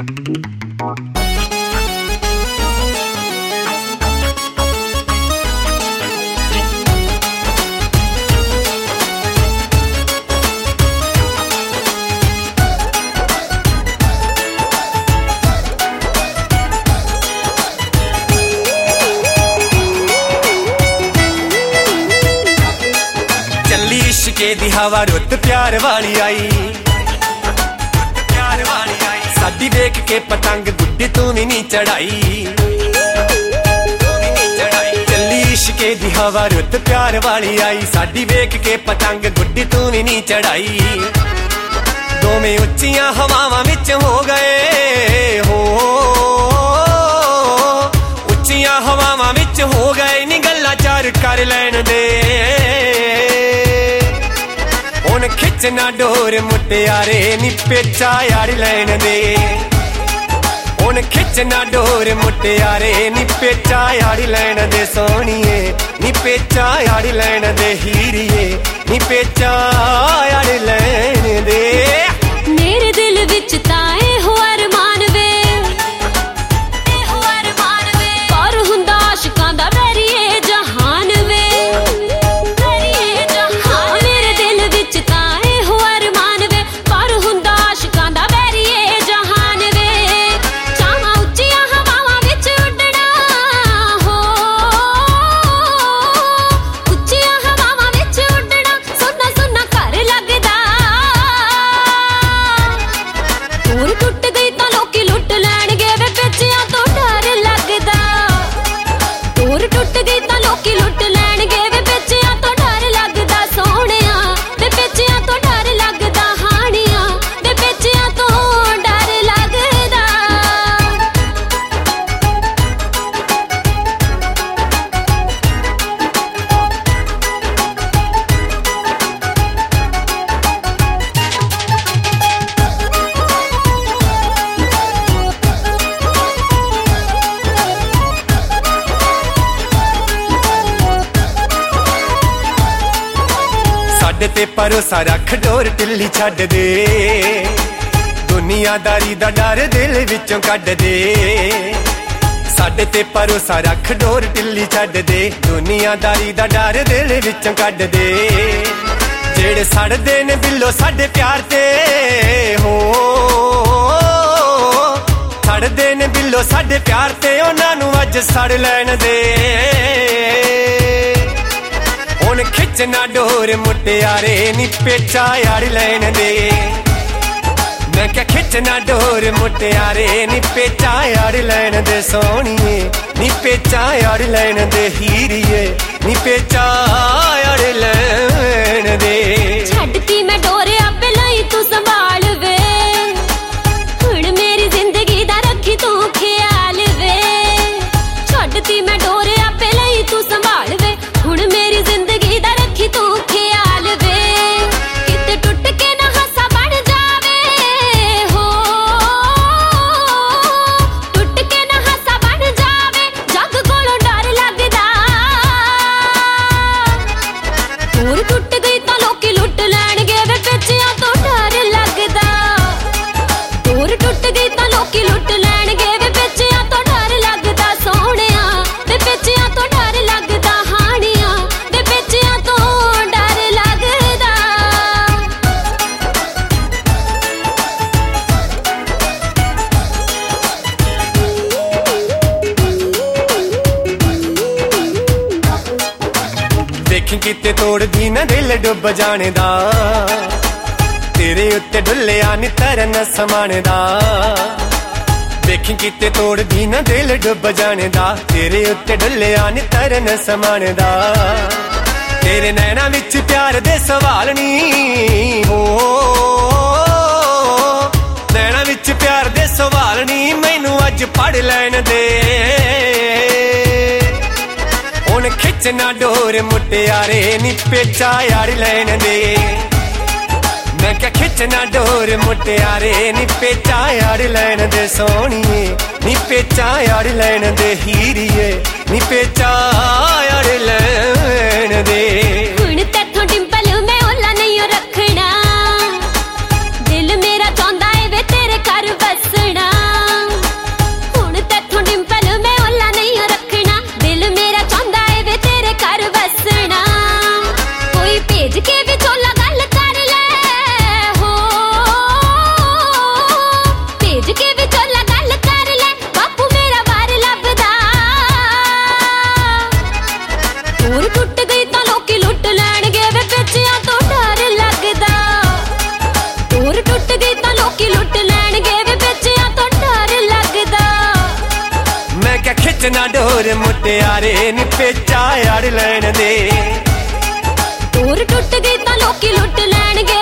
इश्के दी हवा रुत प्यार वाली आई, साडी देख के पतंग गुड्डी तू भी नहीं चढ़ाई। चली इश्के दी हवा रुत प्यार वाली आई, साडी देख के पतंग गुड्डी तू भी नहीं चढ़ाई। दोवें उच्चियां हवावां विच हो गए हो, उच्चियां हवावां विच हो गए नी गल्लां चार कर लैण दे। हुण खिचना डोर मुटियारे नी पेचा यार लैण दे। हुण खिचना डोर मुटियारे नी पेचा यार लैण दे। सोहणीए नी पेचा यार लैण दे। हीरिए नी पेचा यार लैण दे। मेरे दिल विच ताए हो अरमान वे, हो अरमान वे। पर हुंदा आशिकां दा बैरिए जहान वे, बैरिए जहान। मेरे दिल विच ताए हो अरमान वे, पर हुंदा आशिकां दा बैरिए जहान वे। चाहां उच्चियां हवावां विच उड्डना हो, उच्चियां हवावां विच उड्डना सुनना सुनना घर लगदा। टूर टुट गई तां लोकी लुट लैणगे वे पेचियां तो डर लगदा। टूर टुट गई तां लोकी लुट लैणगे वे पेचियां तो डर लगदा। सोहणिया वे पेचियां तो डर लगदा। हाणिया वे पेचियां तो डर लगदा। साडे ते भरोसा रख डोर ढिल्ली छड्ड दे। दुनियादारी दा डर दिल विचों कढ दे। साडे ते भरोसा रख डोर ढिल्ली छड्ड दे। दुनियादारी दा डर दिल विचों कढ दे। जेड़े सड़दे ने बिल्लो साडे प्यार ते हो, सड़दे ने बिल्लो साडे प्यार ते। उन्हां नूं अज सड़ लैण दे। हुण खिचना डोर मुटियारे नी पेचा यार लैण दे। मैं क्या खिचना डोर मुटियारे नी पेचा यार लैण दे। सोहणीए नी पेचा यार लैण दे। हीरिए नी पेचा यार लैण दे। छड्डती मैं डोर आपे लई तू संभाल वे। हुण मेरी जिंदगी दा रखी तू ख्याल वे। छड्डती मैं डोर आपे लई तू संभाल वे। हुण मेरी जिंदगी दा रखी तू ख्याल वे। किते टुट के ना हासा बन जावे हो, टुट के ना हासा बन जावे। जग कोलों डर लगदा। टूर टुट गई तां लोकी लुट लैणगे वे पेचियां तो डर लगदा। टूर टुट गई तां लोकी लुट लैणगे वे पेचियां तो डर लगदा। सोहणिया वे पेचियां तो डर लगदा। हाणिया वे पेचियां तो डर लगदा। देखी किते तोड़दी ना दिल डुब जाने दा। तेरे उत्ते डुल्लिया नी तरन समाने दा। देखी किते तोड़दी ना दिल डुब जाने दा। तेरे उत्ते डुल्लिया नी तरन समाने दा। तेरे नैना विच प्यार दे सवाल नी हो, नैना विच प्यार दे सवाल नी। मैनू अज पढ़ लैण दे। हुण खिचना डोर मुटियारे नी पेचा यार लैण दे। मैं क्या खिचना डोर मुटियारे नी पेचा यार लैण दे। सोहणीए नी पेचा यार लैण दे। हीरिए नी पेचा यार लैण दे। हुण तैथों डिंपल मैं ओला नहीं रखना। दिल मेरा चाहुंदा ए वे तेरे घर बसना। ਵਿੱਚ ਨਾ ਡੋਰ ਮੁਟਿਆਰੇ ਨੀ ਪੇਚਾ ਅੜ ਲੈਣ ਦੇ। ਤੋਰ ਟੁੱਟ ਗਈ ਤਾਂ ਲੋਕੀ ਲੁੱਟ ਲੈਣਗੇ।